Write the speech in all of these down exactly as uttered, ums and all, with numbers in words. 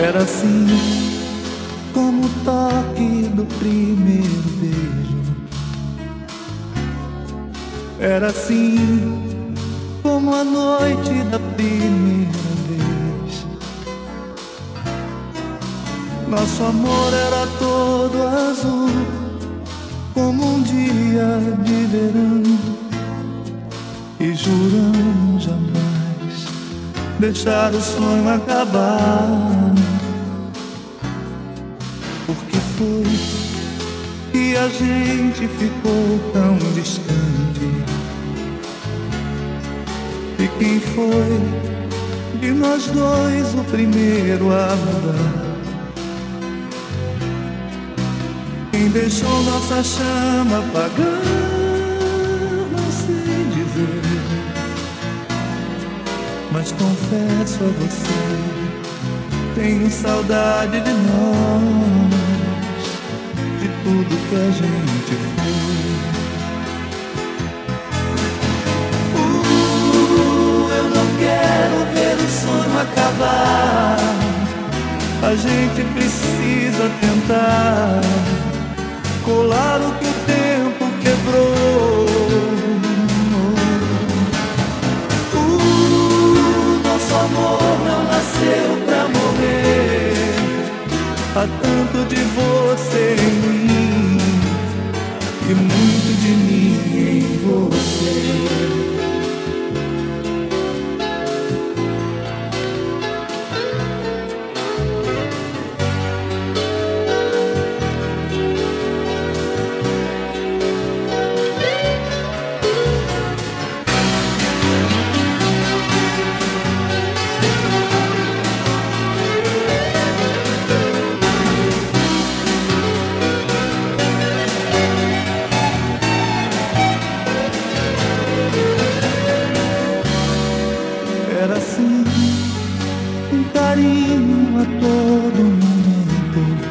Era assim como o toque do primeiro beijo. Era assim como a noite da primeira vez. Nosso amor era todo azul, como um dia de verão. E juramos jamais deixar o sonho acabar. Porque foi que a gente ficou tão distante? E quem foi de nós dois o primeiro a mudar? Quem deixou nossa chama apagar? Não sei dizer, mas confesso a você, tenho saudade de nós, de tudo que a gente foi. Uh, eu não quero ver o sonho acabar. A gente precisa tentar colar o que o tempo quebrou. Uh, nosso amor não nasceu pra morrer. Há tanto de você em mim e muito de mim em você. Era assim, um carinho a todo momento.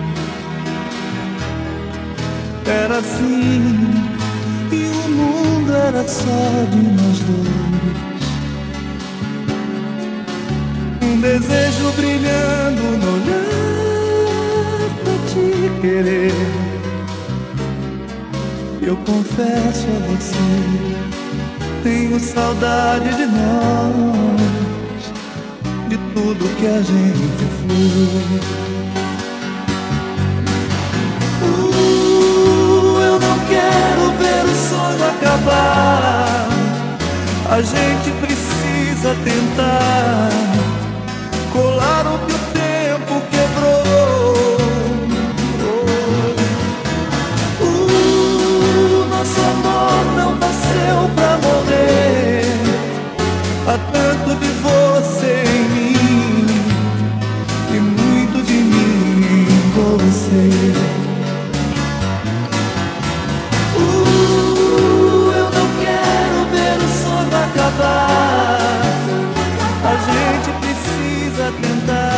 Era assim, e o mundo era só de nós dois. Um desejo brilhando no olhar pra te querer. Eu confesso a você, tenho saudade de nós, de tudo que a gente foi. Uh, eu não quero ver o sonho acabar. A gente precisa tentar colar o que o tempo quebrou. Uh, nosso amor não nasceu pra morrer. Há tanto de você em mim e muito de mim em você. Uh, eu não quero ver o sonho acabar. A gente precisa tentar